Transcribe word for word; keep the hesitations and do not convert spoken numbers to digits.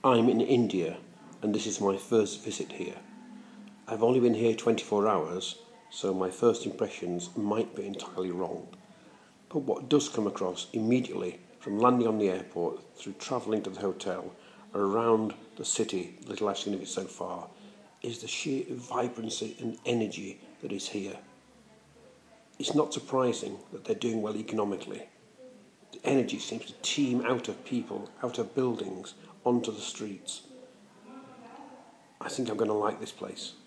I'm in India, and this is my first visit here. I've only been here twenty-four hours, so my first impressions might be entirely wrong. But what does come across immediately from landing on the airport, through travelling to the hotel, around the city, little I've seen of it so far, is the sheer vibrancy and energy that is here. It's not surprising that they're doing well economically. The energy seems to teem out of people, out of buildings, onto the streets. I think I'm going to like this place.